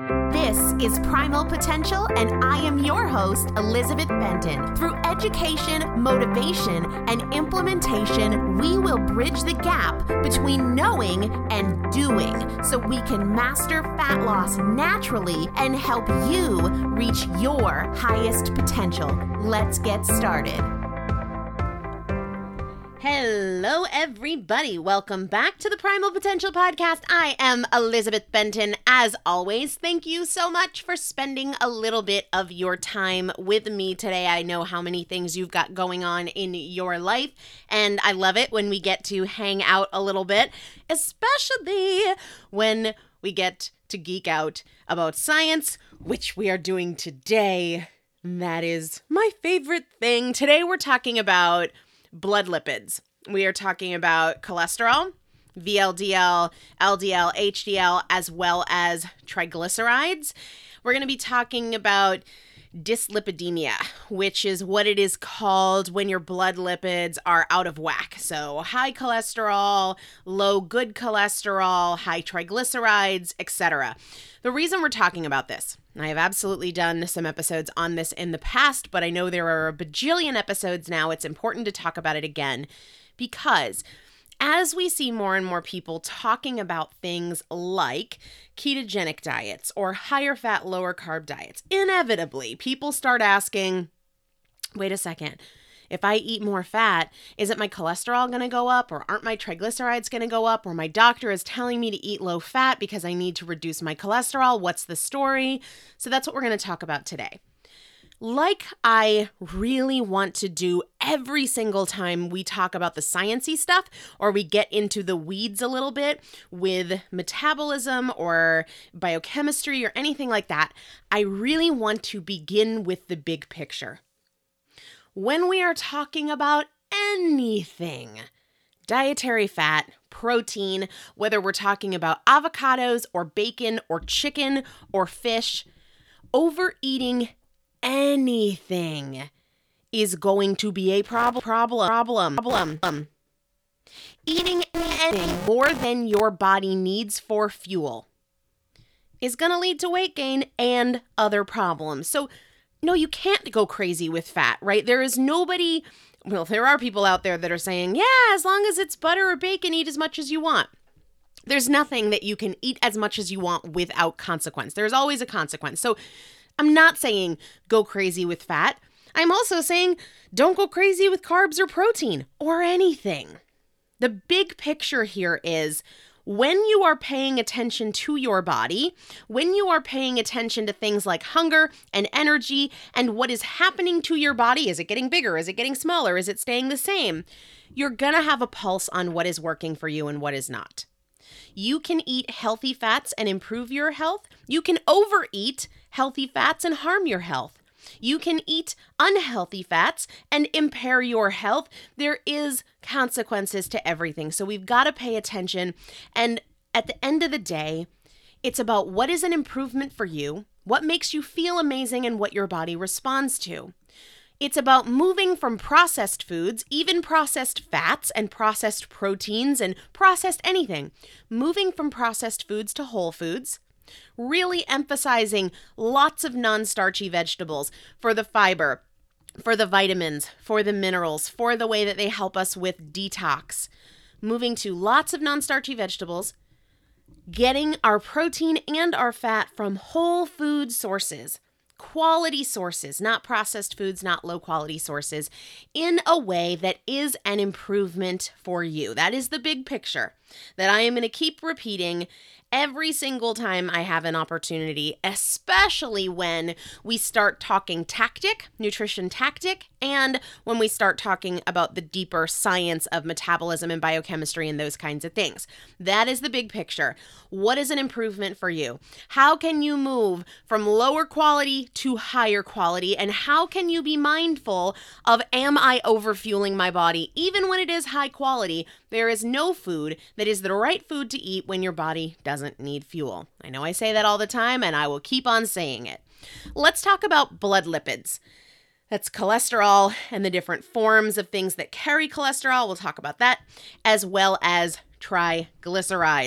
This is Primal Potential, and I am your host, Elizabeth Benton. Through education, motivation, and implementation, we will bridge the gap between knowing and doing so we can master fat loss naturally and help you reach your highest potential. Let's get started. Hello, everybody. Welcome back to the Primal Potential Podcast. I am Elizabeth Benton. As always, thank you so much for spending a little bit of your time with me today. I know how many things you've got going on in your life, and I love it when we get to hang out a little bit, especially when we get to geek out about science, which we are doing today. That is my favorite thing. Today we're talking about blood lipids. We are talking about cholesterol, VLDL, LDL, HDL, as well as triglycerides. We're going to be talking about dyslipidemia, which is what it is called when your blood lipids are out of whack. So high cholesterol, low good cholesterol, high triglycerides, etc. The reason we're talking about this, I have absolutely done some episodes on this in the past, but I know there are a bajillion episodes now. It's important to talk about it again because as we see more and more people talking about things like ketogenic diets or higher fat, lower carb diets, inevitably people start asking, wait a second, if I eat more fat, isn't my cholesterol going to go up, or aren't my triglycerides going to go up, or my doctor is telling me to eat low fat because I need to reduce my cholesterol? What's the story? So that's what we're going to talk about today. Like I really want to do every single time we talk about the sciencey stuff or we get into the weeds a little bit with metabolism or biochemistry or anything like that, I really want to begin with the big picture. When we are talking about anything, dietary fat, protein, whether we're talking about avocados or bacon or chicken or fish, overeating anything is going to be a problem. Eating anything more than your body needs for fuel is going to lead to weight gain and other problems. So no, you can't go crazy with fat, right? There is nobody, well, there are people out there that are saying, yeah, as long as it's butter or bacon, eat as much as you want. There's nothing that you can eat as much as you want without consequence. There's always a consequence. So I'm not saying go crazy with fat. I'm also saying don't go crazy with carbs or protein or anything. The big picture here is when you are paying attention to your body, when you are paying attention to things like hunger and energy and what is happening to your body, is it getting bigger? Is it getting smaller? Is it staying the same? You're going to have a pulse on what is working for you and what is not. You can eat healthy fats and improve your health. You can overeat healthy fats and harm your health. You can eat unhealthy fats and impair your health. There is consequences to everything. So we've got to pay attention. And at the end of the day, it's about what is an improvement for you, what makes you feel amazing, and what your body responds to. It's about moving from processed foods, even processed fats and processed proteins and processed anything, moving from processed foods to whole foods. Really emphasizing lots of non-starchy vegetables for the fiber, for the vitamins, for the minerals, for the way that they help us with detox. Moving to lots of non-starchy vegetables, getting our protein and our fat from whole food sources, quality sources, not processed foods, not low quality sources, in a way that is an improvement for you. That is the big picture that I am going to keep repeating every single time I have an opportunity, especially when we start talking nutrition tactic, and when we start talking about the deeper science of metabolism and biochemistry and those kinds of things. That is the big picture. What is an improvement for you? How can you move from lower quality to higher quality? And how can you be mindful of, am I overfueling my body? Even when it is high quality, there is no food that is the right food to eat when your body doesn't need fuel. I know I say that all the time, and I will keep on saying it. Let's talk about blood lipids. That's cholesterol and the different forms of things that carry cholesterol. We'll talk about that, as well as triglycerides.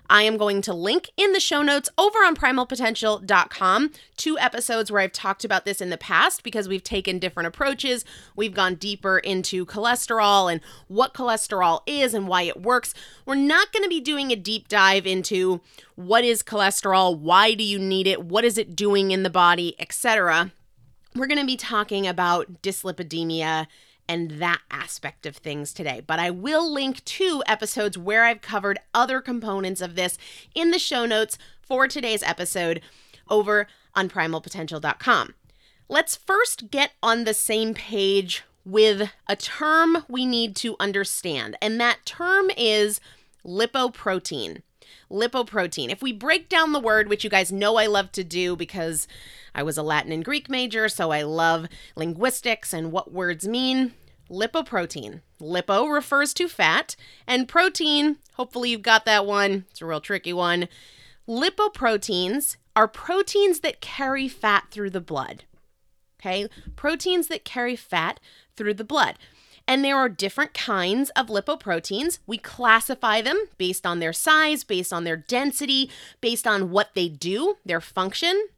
I am going to link in the show notes over on primalpotential.com 2 episodes where I've talked about this in the past because we've taken different approaches. We've gone deeper into cholesterol and what cholesterol is and why it works. We're not going to be doing a deep dive into what is cholesterol, why do you need it, what is it doing in the body, etc. We're going to be talking about dyslipidemia and that aspect of things today. But I will link 2 episodes where I've covered other components of this in the show notes for today's episode over on primalpotential.com. Let's first get on the same page with a term we need to understand, and that term is lipoprotein. Lipoprotein. If we break down the word, which you guys know I love to do because I was a Latin and Greek major, so I love linguistics and what words mean. Lipoprotein. Lipo refers to fat, and protein, hopefully you've got that one. It's a real tricky one. Lipoproteins are proteins that carry fat through the blood. Okay? Proteins that carry fat through the blood. And there are different kinds of lipoproteins. We classify them based on their size, based on their density, based on what they do, their function.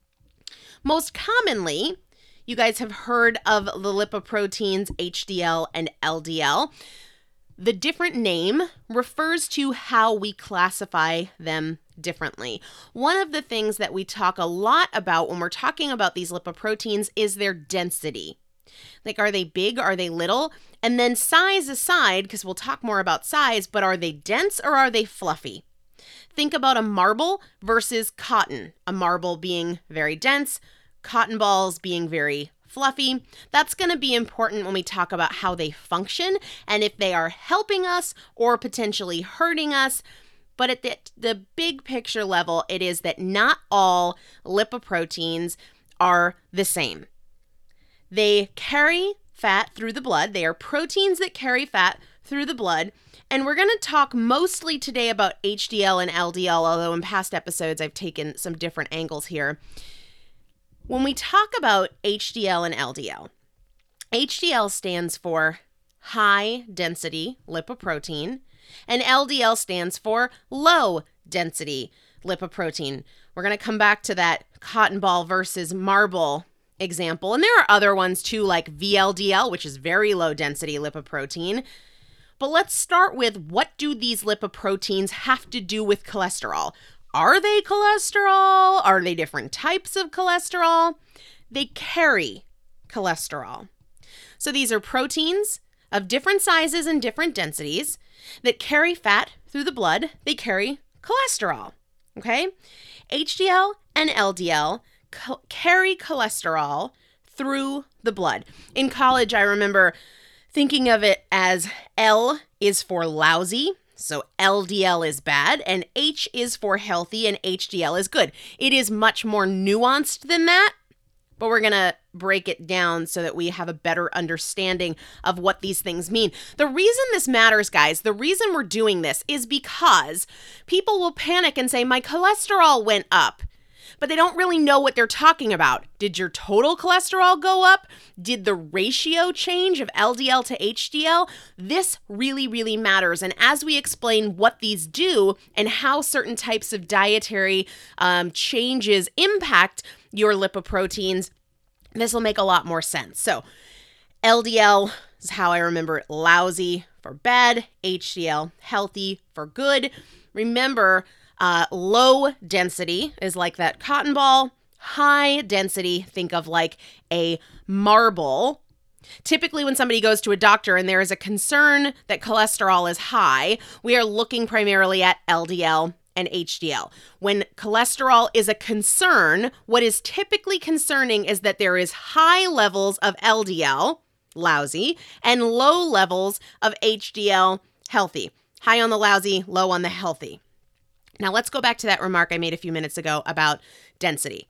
Most commonly, you guys have heard of the lipoproteins HDL and LDL. The different name refers to how we classify them differently. One of the things that we talk a lot about when we're talking about these lipoproteins is their density. Like, are they big? Are they little? And then size aside, because we'll talk more about size, but are they dense or are they fluffy? Think about a marble versus cotton. A marble being very dense, cotton balls being very fluffy. That's going to be important when we talk about how they function and if they are helping us or potentially hurting us. But at the big picture level, it is that not all lipoproteins are the same. They carry fat through the blood. They are proteins that carry fat through the blood. And we're going to talk mostly today about HDL and LDL, although in past episodes I've taken some different angles here. When we talk about HDL and LDL, HDL stands for high density lipoprotein, and LDL stands for low density lipoprotein. We're going to come back to that cotton ball versus marble example. And there are other ones too, like VLDL, which is very low density lipoprotein. But let's start with, what do these lipoproteins have to do with cholesterol? Are they cholesterol? Are they different types of cholesterol? They carry cholesterol. So these are proteins of different sizes and different densities that carry fat through the blood. They carry cholesterol, okay? HDL and LDL carry cholesterol through the blood. In college, I remember thinking of it as L is for lousy, so LDL is bad, and H is for healthy, and HDL is good. It is much more nuanced than that, but we're going to break it down so that we have a better understanding of what these things mean. The reason this matters, guys, the reason we're doing this is because people will panic and say, my cholesterol went up. But they don't really know what they're talking about. Did your total cholesterol go up? Did the ratio change of LDL to HDL? This really, really matters. And as we explain what these do and how certain types of dietary changes impact your lipoproteins, this will make a lot more sense. So LDL is how I remember it: lousy for bad, HDL healthy for good. Remember, low density is like that cotton ball. High density, think of like a marble. Typically, when somebody goes to a doctor and there is a concern that cholesterol is high, we are looking primarily at LDL and HDL. When cholesterol is a concern, what is typically concerning is that there is high levels of LDL, lousy, and low levels of HDL, healthy. High on the lousy, low on the healthy. Now let's go back to that remark I made a few minutes ago about density.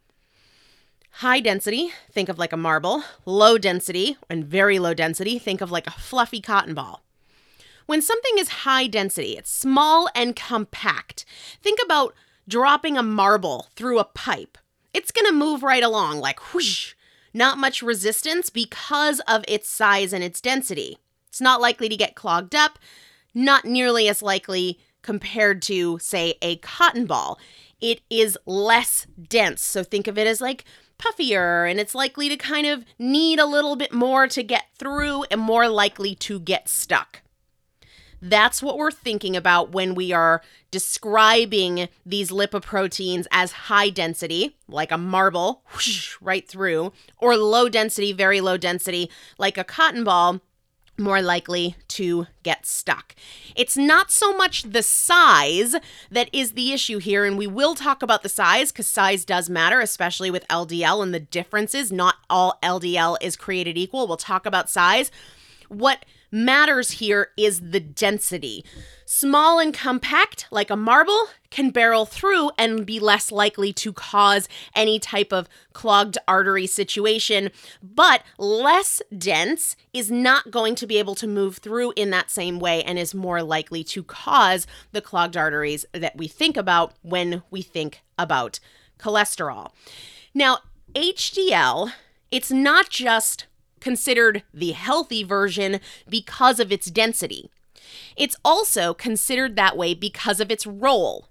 High density, think of like a marble. Low density and very low density, think of like a fluffy cotton ball. When something is high density, it's small and compact. Think about dropping a marble through a pipe. It's going to move right along like whoosh. Not much resistance because of its size and its density. It's not likely to get clogged up, not nearly as likely compared to, say, a cotton ball. It is less dense. So think of it as like puffier, and it's likely to kind of need a little bit more to get through and more likely to get stuck. That's what we're thinking about when we are describing these lipoproteins as high density, like a marble, whoosh, right through, or low density, very low density, like a cotton ball, more likely to get stuck. It's not so much the size that is the issue here, and we will talk about the size because size does matter, especially with LDL and the differences. Not all LDL is created equal. We'll talk about size. What matters here is the density. Small and compact, like a marble, can barrel through and be less likely to cause any type of clogged artery situation, but less dense is not going to be able to move through in that same way and is more likely to cause the clogged arteries that we think about when we think about cholesterol. Now, HDL, it's not just considered the healthy version because of its density. It's also considered that way because of its role.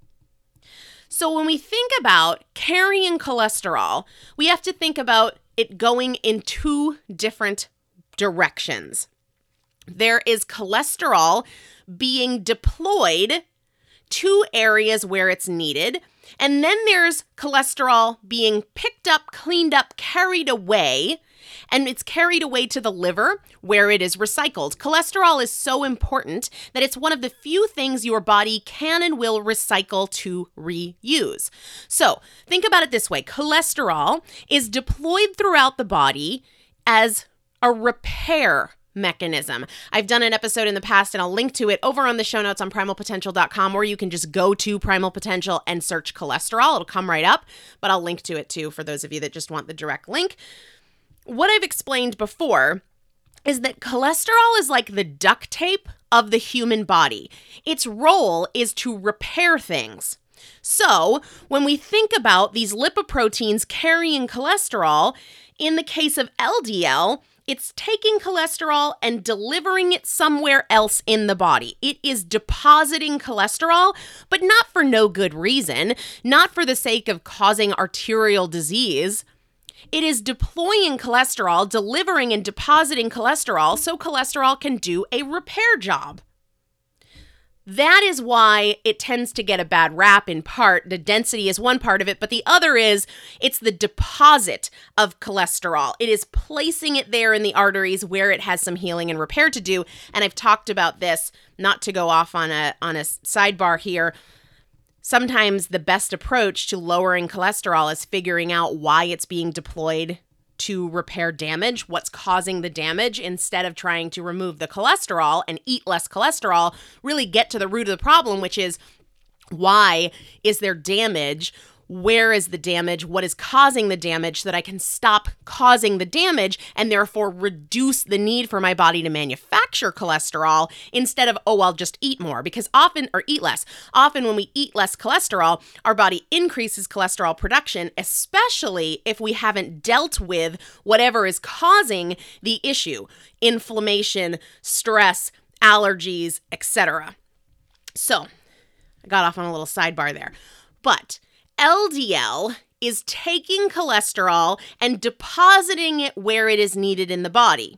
So when we think about carrying cholesterol, we have to think about it going in two different directions. There is cholesterol being deployed to areas where it's needed, and then there's cholesterol being picked up, cleaned up, carried away, and it's carried away to the liver where it is recycled. Cholesterol is so important that it's one of the few things your body can and will recycle to reuse. So think about it this way. Cholesterol is deployed throughout the body as a repair mechanism. I've done an episode in the past and I'll link to it over on the show notes on primalpotential.com, or you can just go to Primal Potential and search cholesterol. It'll come right up, but I'll link to it too for those of you that just want the direct link. What I've explained before is that cholesterol is like the duct tape of the human body. Its role is to repair things. So when we think about these lipoproteins carrying cholesterol, in the case of LDL, it's taking cholesterol and delivering it somewhere else in the body. It is depositing cholesterol, but not for no good reason, not for the sake of causing arterial disease. It is deploying cholesterol, delivering and depositing cholesterol so cholesterol can do a repair job. That is why it tends to get a bad rap in part. The density is one part of it, but the other is it's the deposit of cholesterol. It is placing it there in the arteries where it has some healing and repair to do. And I've talked about this, not to go off on a sidebar here. Sometimes the best approach to lowering cholesterol is figuring out why it's being deployed to repair damage, what's causing the damage, instead of trying to remove the cholesterol and eat less cholesterol, really get to the root of the problem, which is why is there damage? Where is the damage? What is causing the damage so that I can stop causing the damage and therefore reduce the need for my body to manufacture cholesterol instead of, I'll just eat more, because eat less. Often when we eat less cholesterol, our body increases cholesterol production, especially if we haven't dealt with whatever is causing the issue, inflammation, stress, allergies, etc. So I got off on a little sidebar there, but LDL is taking cholesterol and depositing it where it is needed in the body.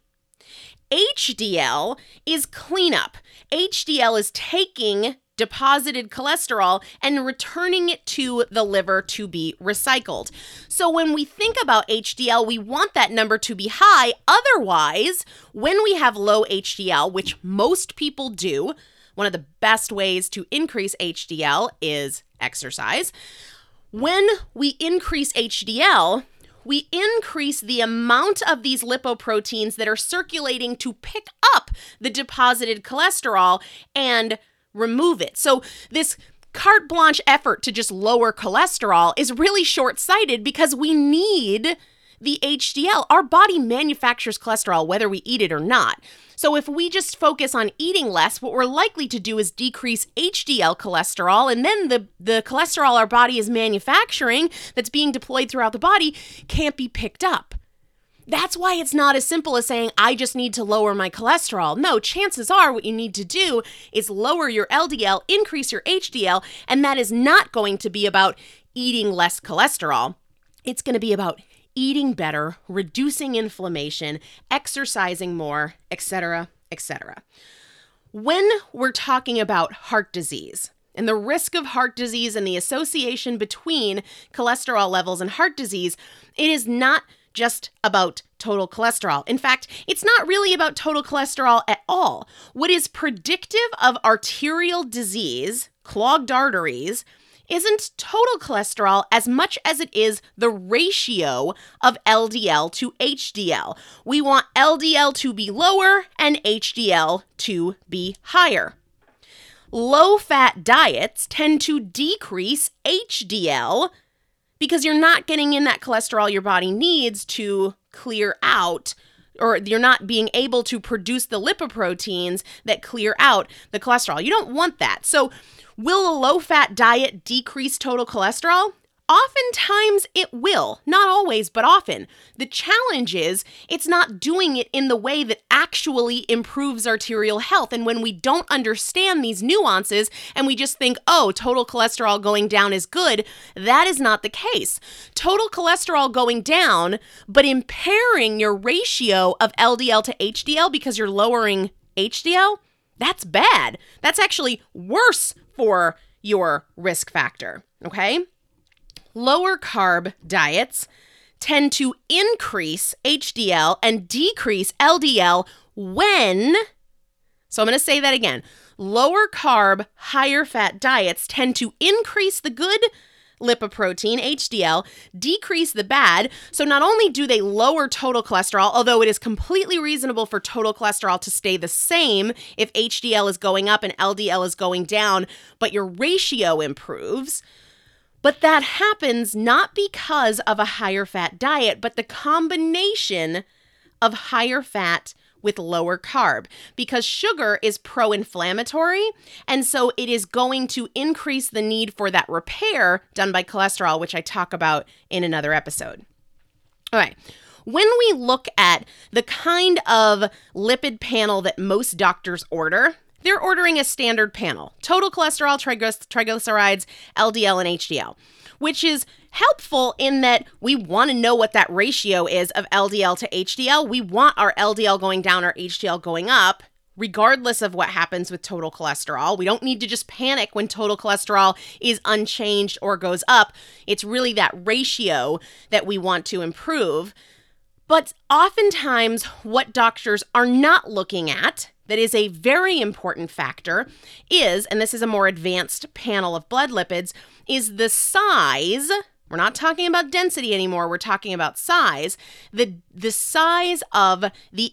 HDL is cleanup. HDL is taking deposited cholesterol and returning it to the liver to be recycled. So when we think about HDL, we want that number to be high. Otherwise, when we have low HDL, which most people do, one of the best ways to increase HDL is exercise. When we increase HDL, we increase the amount of these lipoproteins that are circulating to pick up the deposited cholesterol and remove it. So this carte blanche effort to just lower cholesterol is really short-sighted because we need the HDL. Our body manufactures cholesterol whether we eat it or not. So if we just focus on eating less, what we're likely to do is decrease HDL cholesterol, and then the cholesterol our body is manufacturing that's being deployed throughout the body can't be picked up. That's why it's not as simple as saying, I just need to lower my cholesterol. No, chances are what you need to do is lower your LDL, increase your HDL, and that is not going to be about eating less cholesterol. It's going to be about eating better, reducing inflammation, exercising more, etc., etc. When we're talking about heart disease and the risk of heart disease and the association between cholesterol levels and heart disease, it is not just about total cholesterol. In fact, it's not really about total cholesterol at all. What is predictive of arterial disease, clogged arteries, isn't total cholesterol as much as it is the ratio of LDL to HDL. We want LDL to be lower and HDL to be higher. Low-fat diets tend to decrease HDL because you're not getting in that cholesterol your body needs to clear out, or you're not being able to produce the lipoproteins that clear out the cholesterol. You don't want that. So will a low-fat diet decrease total cholesterol? Oftentimes it will. Not always, but often. The challenge is it's not doing it in the way that actually improves arterial health. And when we don't understand these nuances and we just think, oh, total cholesterol going down is good, that is not the case. Total cholesterol going down, but impairing your ratio of LDL to HDL because you're lowering HDL, that's bad. That's actually worse for your risk factor, okay? Lower carb diets tend to increase HDL and decrease LDL when, so I'm going to say that again, lower carb, higher fat diets tend to increase the good lipoprotein, HDL, decrease the bad. So not only do they lower total cholesterol, although it is completely reasonable for total cholesterol to stay the same if HDL is going up and LDL is going down, but your ratio improves. But that happens not because of a higher fat diet, but the combination of higher fat with lower carb, because sugar is pro-inflammatory, and so it is going to increase the need for that repair done by cholesterol, which I talk about in another episode. All right. When we look at the kind of lipid panel that most doctors order, they're ordering a standard panel: total cholesterol, triglycerides, LDL, and HDL, which is helpful in that we want to know what that ratio is of LDL to HDL. We want our LDL going down, our HDL going up, regardless of what happens with total cholesterol. We don't need to just panic when total cholesterol is unchanged or goes up. It's really that ratio that we want to improve. But oftentimes, what doctors are not looking at, that is a very important factor, is, and this is a more advanced panel of blood lipids, is the size. We're not talking about density anymore. We're talking about size. The size of the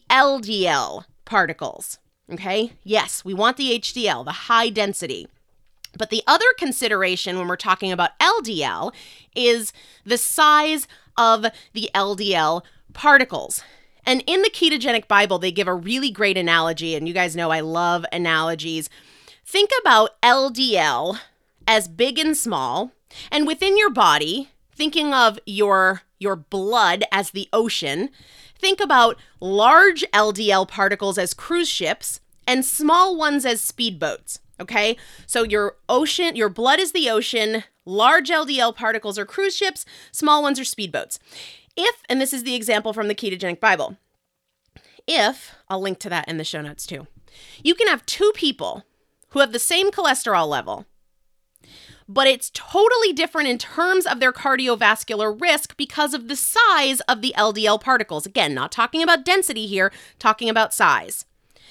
LDL particles. Okay? Yes, we want the HDL, the high density. But the other consideration when we're talking about LDL is the size of the LDL particles. And in the Ketogenic Bible, they give a really great analogy, and you guys know I love analogies. Think about LDL as big and small, and within your body, thinking of your blood as the ocean, think about large LDL particles as cruise ships and small ones as speedboats, okay? So your blood is the ocean, large LDL particles are cruise ships, small ones are speedboats. And this is the example from the Ketogenic Bible, I'll link to that in the show notes too, you can have two people who have the same cholesterol level, but it's totally different in terms of their cardiovascular risk because of the size of the LDL particles. Again, not talking about density here, talking about size.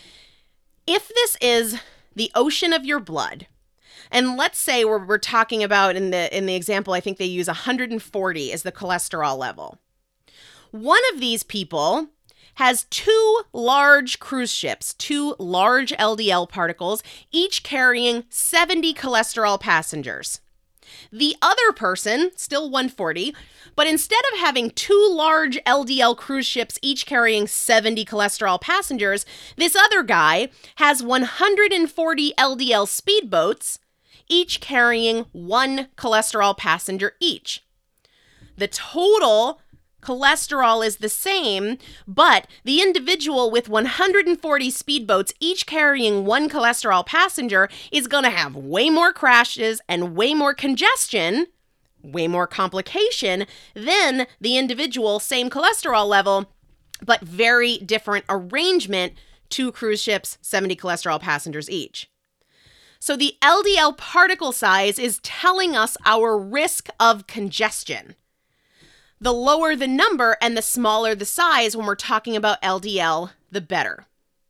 If this is the ocean of your blood, and let's say we're talking about in the example, I think they use 140 as the cholesterol level. One of these people has two large cruise ships, two large LDL particles, each carrying 70 cholesterol passengers. The other person, still 140, but instead of having two large LDL cruise ships each carrying 70 cholesterol passengers, this other guy has 140 LDL speedboats, each carrying one cholesterol passenger each. The total cholesterol is the same, but the individual with 140 speedboats, each carrying one cholesterol passenger, is going to have way more crashes and way more congestion, way more complication than the individual, same cholesterol level, but very different arrangement, 2 cruise ships, 70 cholesterol passengers each. So the LDL particle size is telling us our risk of congestion. The lower the number and the smaller the size when we're talking about LDL, the better.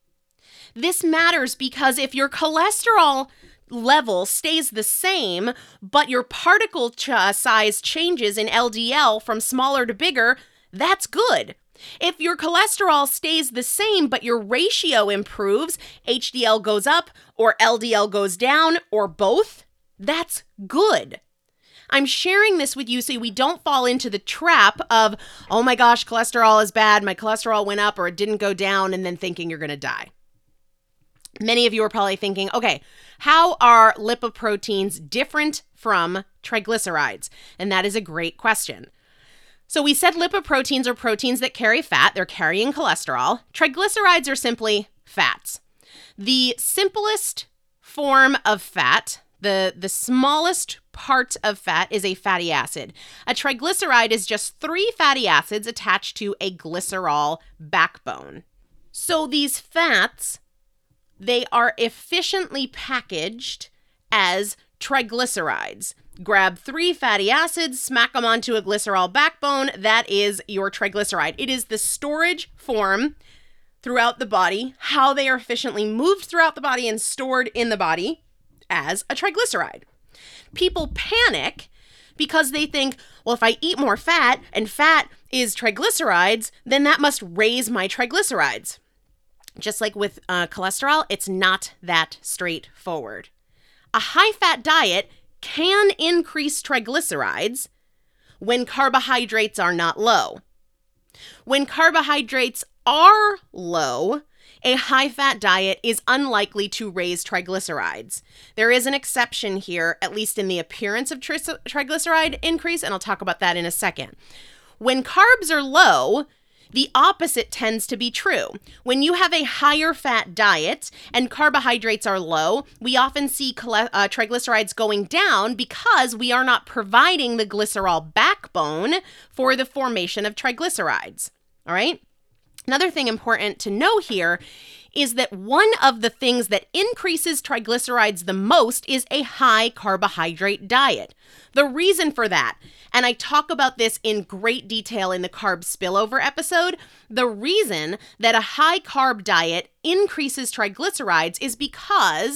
This matters because if your cholesterol level stays the same, but your particle size changes in LDL from smaller to bigger, that's good. If your cholesterol stays the same, but your ratio improves, HDL goes up or LDL goes down or both, that's good. I'm sharing this with you so we don't fall into the trap of, oh my gosh, cholesterol is bad, my cholesterol went up or it didn't go down, and then thinking you're going to die. Many of you are probably thinking, okay, how are lipoproteins different from triglycerides? And that is a great question. So we said lipoproteins are proteins that carry fat. They're carrying cholesterol. Triglycerides are simply fats. The simplest form of fat, the smallest part of fat, is a fatty acid. A triglyceride is just 3 fatty acids attached to a glycerol backbone. So these fats, they are efficiently packaged as triglycerides. Grab 3 fatty acids, smack them onto a glycerol backbone. That is your triglyceride. It is the storage form throughout the body, how they are efficiently moved throughout the body and stored in the body as a triglyceride. People panic because they think, well, if I eat more fat and fat is triglycerides, then that must raise my triglycerides. Just like with cholesterol, it's not that straightforward. A high-fat diet can increase triglycerides when carbohydrates are not low. When carbohydrates are low, a high-fat diet is unlikely to raise triglycerides. There is an exception here, at least in the appearance of triglyceride increase, and I'll talk about that in a second. When carbs are low, the opposite tends to be true. When you have a higher fat diet and carbohydrates are low, we often see triglycerides going down because we are not providing the glycerol backbone for the formation of triglycerides. All right? Another thing important to know here is that one of the things that increases triglycerides the most is a high carbohydrate diet. The reason for that, and I talk about this in great detail in the carb spillover episode, the reason that a high carb diet increases triglycerides is because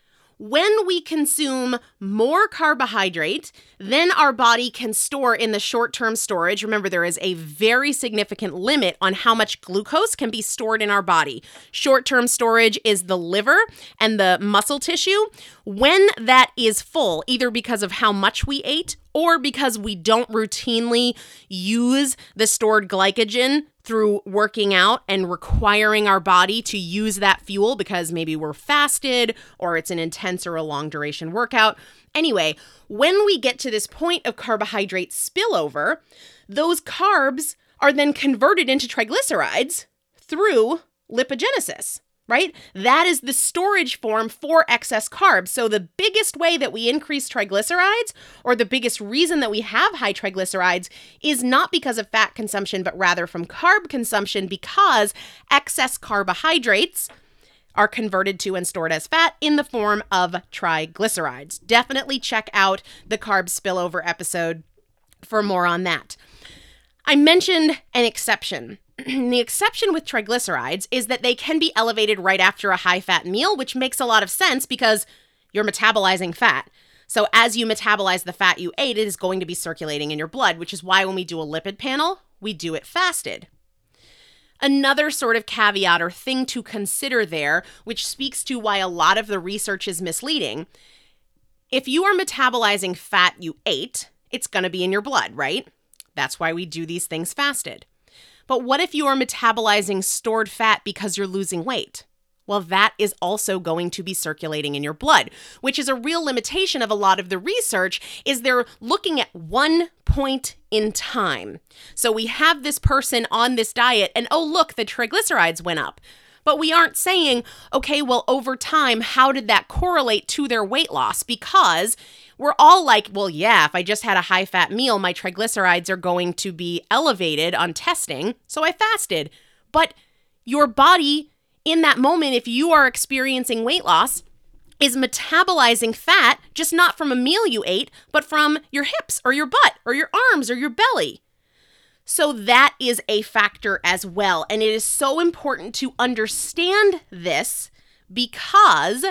when we consume more carbohydrate than our body can store in the short-term storage, remember there is a very significant limit on how much glucose can be stored in our body. Short-term storage is the liver and the muscle tissue. When that is full, either because of how much we ate or because we don't routinely use the stored glycogen through working out and requiring our body to use that fuel because maybe we're fasted or it's an intense or a long duration workout. Anyway, when we get to this point of carbohydrate spillover, those carbs are then converted into triglycerides through lipogenesis, right? That is the storage form for excess carbs. So the biggest way that we increase triglycerides, or the biggest reason that we have high triglycerides, is not because of fat consumption, but rather from carb consumption, because excess carbohydrates are converted to and stored as fat in the form of triglycerides. Definitely check out the carb spillover episode for more on that. I mentioned an exception. The exception with triglycerides is that they can be elevated right after a high-fat meal, which makes a lot of sense because you're metabolizing fat. So as you metabolize the fat you ate, it is going to be circulating in your blood, which is why when we do a lipid panel, we do it fasted. Another sort of caveat or thing to consider there, which speaks to why a lot of the research is misleading. If you are metabolizing fat you ate, it's going to be in your blood, right? That's why we do these things fasted. But what if you are metabolizing stored fat because you're losing weight? Well, that is also going to be circulating in your blood, which is a real limitation of a lot of the research, is they're looking at one point in time. So we have this person on this diet and, oh, look, the triglycerides went up. But we aren't saying, okay, well, over time, how did that correlate to their weight loss? Because we're all like, well, yeah, if I just had a high-fat meal, my triglycerides are going to be elevated on testing, so I fasted. But your body, in that moment, if you are experiencing weight loss, is metabolizing fat, just not from a meal you ate, but from your hips or your butt or your arms or your belly. So that is a factor as well. And it is so important to understand this because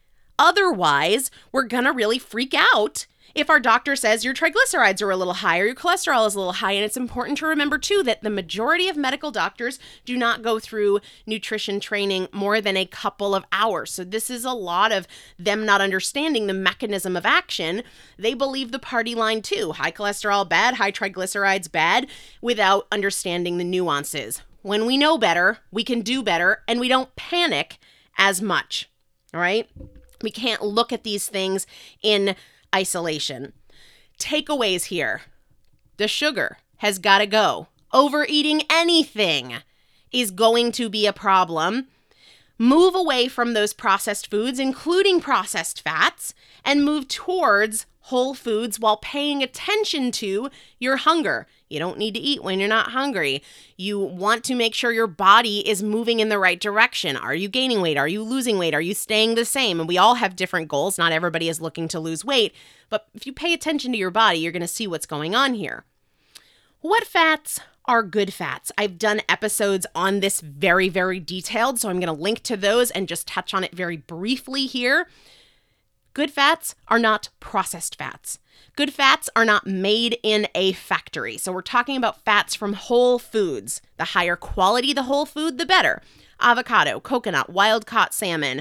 otherwise we're going to really freak out if our doctor says your triglycerides are a little high or your cholesterol is a little high. And it's important to remember too that the majority of medical doctors do not go through nutrition training more than a couple of hours. So this is a lot of them not understanding the mechanism of action. They believe the party line too. High cholesterol bad, high triglycerides bad, without understanding the nuances. When we know better, we can do better, and we don't panic as much. All right? We can't look at these things in isolation. Takeaways here. The sugar has got to go. Overeating anything is going to be a problem. Move away from those processed foods, including processed fats, and move towards whole foods while paying attention to your hunger. You don't need to eat when you're not hungry. You want to make sure your body is moving in the right direction. Are you gaining weight? Are you losing weight? Are you staying the same? And we all have different goals. Not everybody is looking to lose weight. But if you pay attention to your body, you're going to see what's going on here. What fats are good fats? I've done episodes on this very, very detailed, so I'm going to link to those and just touch on it very briefly here. Good fats are not processed fats. Good fats are not made in a factory. So we're talking about fats from whole foods. The higher quality the whole food, the better. Avocado, coconut, wild-caught salmon,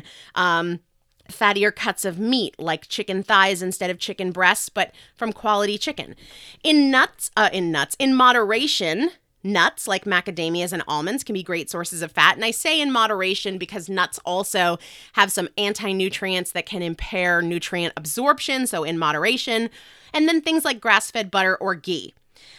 fattier cuts of meat like chicken thighs instead of chicken breasts, but from quality chicken. In moderation, nuts like macadamias and almonds can be great sources of fat. And I say in moderation because nuts also have some anti-nutrients that can impair nutrient absorption, so in moderation. And then things like grass-fed butter or ghee.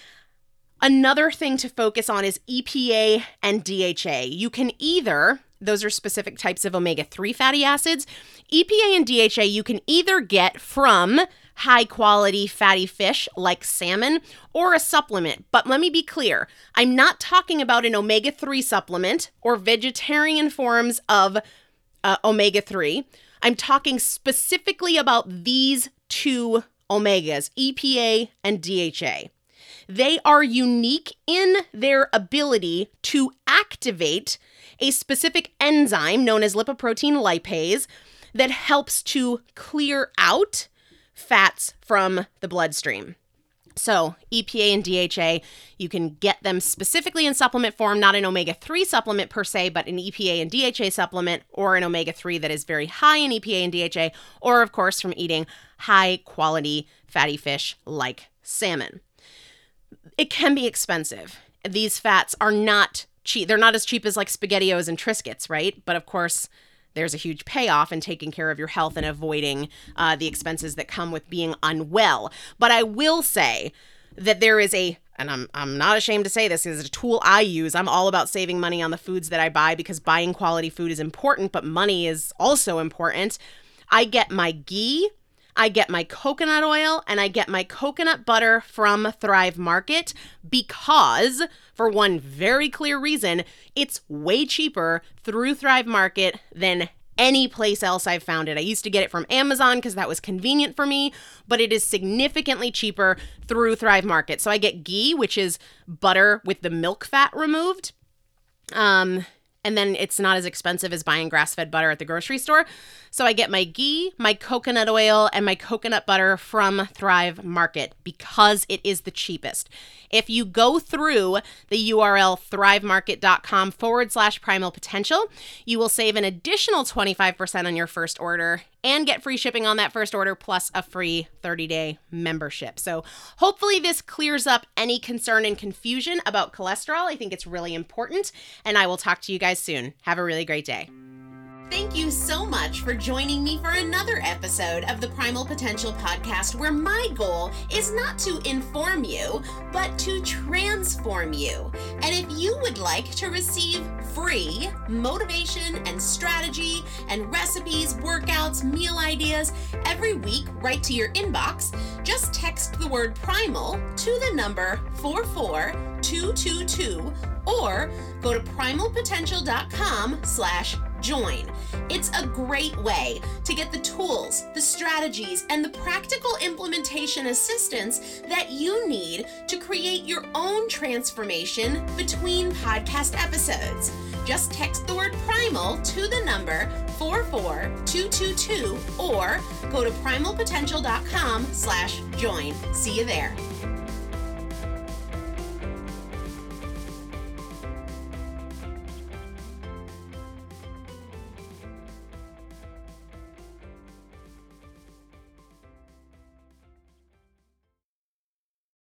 Another thing to focus on is EPA and DHA. You can either, those are specific types of omega-3 fatty acids, EPA and DHA you can either get from high-quality fatty fish like salmon or a supplement. But let me be clear, I'm not talking about an omega-3 supplement or vegetarian forms of omega-3. I'm talking specifically about these two omegas, EPA and DHA. They are unique in their ability to activate a specific enzyme known as lipoprotein lipase that helps to clear out fats from the bloodstream. So EPA and DHA, you can get them specifically in supplement form, not an omega-3 supplement per se, but an EPA and DHA supplement or an omega-3 that is very high in EPA and DHA, or of course from eating high quality fatty fish like salmon. It can be expensive. These fats are not cheap. They're not as cheap as like SpaghettiOs and Triscuits, right? But of course, there's a huge payoff in taking care of your health and avoiding the expenses that come with being unwell. But I will say that there is and I'm not ashamed to say this, is a tool I use. I'm all about saving money on the foods that I buy because buying quality food is important, but money is also important. I get my ghee, I get my coconut oil, and I get my coconut butter from Thrive Market because, for one very clear reason, it's way cheaper through Thrive Market than any place else I've found it. I used to get it from Amazon because that was convenient for me, but it is significantly cheaper through Thrive Market. So I get ghee, which is butter with the milk fat removed. And then it's not as expensive as buying grass-fed butter at the grocery store. So I get my ghee, my coconut oil, and my coconut butter from Thrive Market because it is the cheapest. If you go through the URL thrivemarket.com/primal potential, you will save an additional 25% on your first order and get free shipping on that first order plus a free 30-day membership. So hopefully this clears up any concern and confusion about cholesterol. I think it's really important, and I will talk to you guys soon. Have a really great day. Thank you so much for joining me for another episode of the Primal Potential Podcast, where my goal is not to inform you, but to transform you. And if you would like to receive free motivation and strategy and recipes, workouts, meal ideas every week right to your inbox, just text the word primal to the number 44222 or go to primalpotential.com/join. It's a great way to get the tools, the strategies, and the practical implementation assistance that you need to create your own transformation between podcast episodes. Just text the word primal to the number 44222 or go to primalpotential.com/join. See you there.